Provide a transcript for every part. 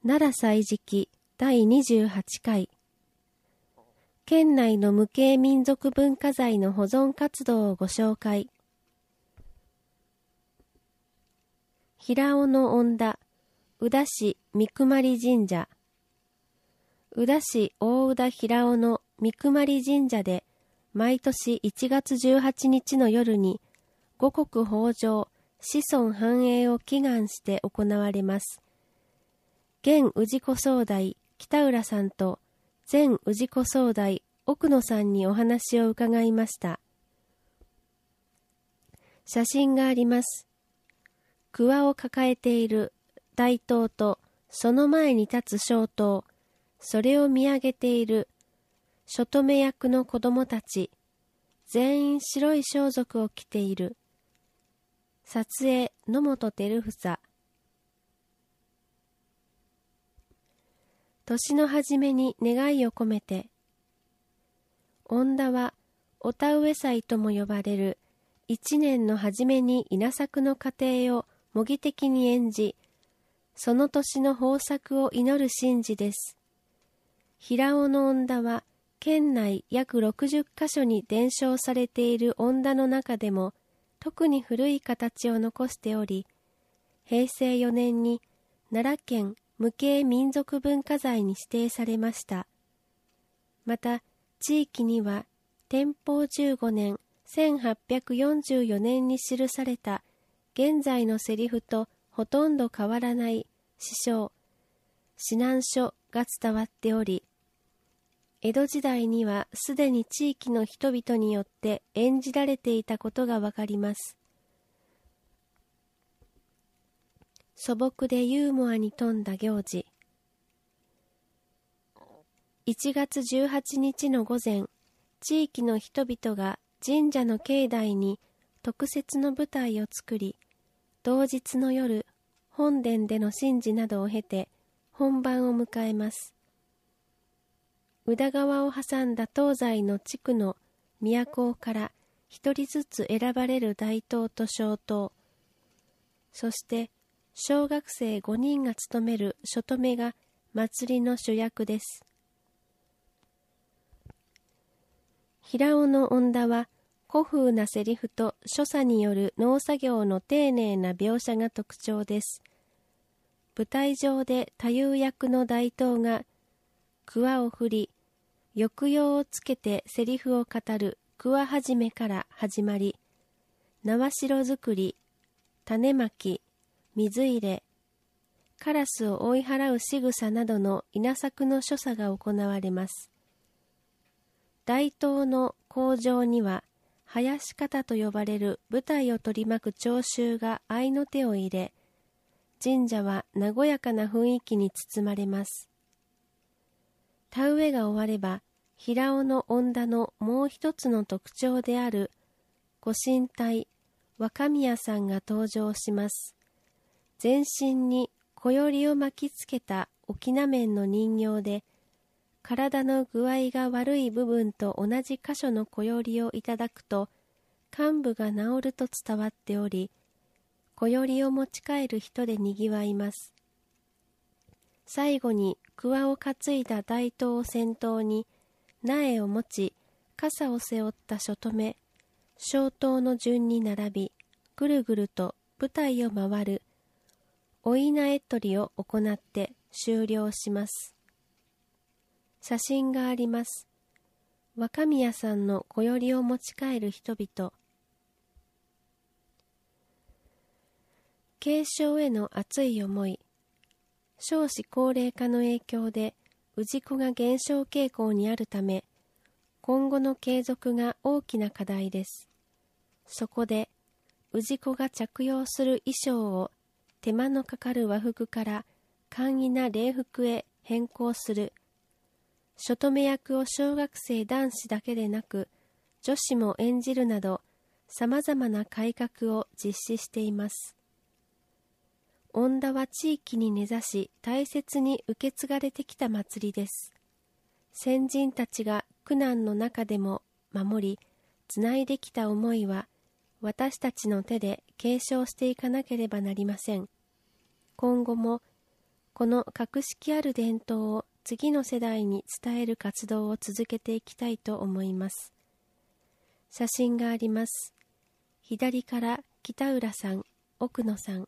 奈良祭時期第28回県内の無形民族文化財の保存活動をご紹介。平尾の恩田、宇陀市三熊神社。宇陀市大宇陀平尾の三熊神社で毎年1月18日の夜に五穀豊穣、子孫繁栄を祈願して行われます。現氏子総代北浦さんと前氏子総代奥野さんにお話を伺いました。写真があります。桑を抱えている大刀とその前に立つ小刀、それを見上げている初乙女役の子供たち、全員白い装束を着ている。撮影野本照房。年の初めに願いを込めて、恩田はお田植え祭とも呼ばれる一年の初めに稲作の過程を模擬的に演じ、その年の豊作を祈る神事です。平尾の恩田は県内約60カ所に伝承されている恩田の中でも特に古い形を残しており、平成4年に奈良県無形民族文化財に指定されました。また地域には天保15年1844年に記された現在のセリフとほとんど変わらない詩章、指南書が伝わっており、江戸時代にはすでに地域の人々によって演じられていたことがわかります。素朴でユーモアに富んだ行事。1月18日の午前、地域の人々が神社の境内に特設の舞台を作り、同日の夜、本殿での神事などを経て本番を迎えます。宇田川を挟んだ東西の地区の都から一人ずつ選ばれる大刀と小刀、そして小学生5人が務める初乙女が祭りの主役です。平尾の恩田は古風なセリフと所作による農作業の丁寧な描写が特徴です。舞台上で太夫役の大刀が桑を振り、抑揚をつけてセリフを語る桑始めから始まり、縄代作り、種まき、水入れ、カラスを追い払う仕草などの稲作の所作が行われます。大刀の口上には、囃方と呼ばれる舞台を取り巻く聴衆が合いの手を入れ、神社は和やかな雰囲気に包まれます。田植えが終われば、平尾の恩田のもう一つの特徴であるご神体、若宮さんが登場します。全身にこよりを巻きつけた翁面の人形で、体の具合が悪い部分と同じ箇所のこよりをいただくと、患部が治ると伝わっており、こよりを持ち帰る人でにぎわいます。最後に桑を担いだ大刀を先頭に、苗を持ち、傘を背負った初乙女、小刀の順に並び、ぐるぐると舞台を回る、お稲絵取りを行って終了します。写真があります。若宮さんのこよりを持ち帰る人々。継承への熱い思い。少子高齢化の影響で氏子が減少傾向にあるため、今後の継続が大きな課題です。そこで、氏子が着用する衣装を手間のかかる和服から簡易な礼服へ変更する。初乙女役を小学生男子だけでなく、女子も演じるなど、様々な改革を実施しています。恩田は地域に根ざし大切に受け継がれてきた祭りです。先人たちが苦難の中でも守り、つないできた思いは、私たちの手で継承していかなければなりません。今後もこの格式ある伝統を次の世代に伝える活動を続けていきたいと思います。写真があります。左から北浦さん、奥野さん。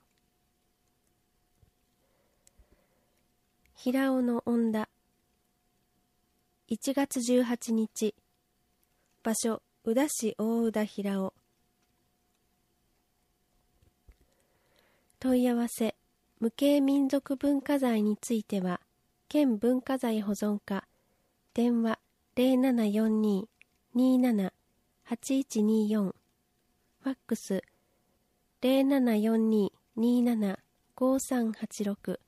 平尾の恩田。1月18日。場所、宇陀市大宇陀平尾。問い合わせ、無形民族文化財については、県文化財保存課、電話0742-27-8124、ファックス0742-27-5386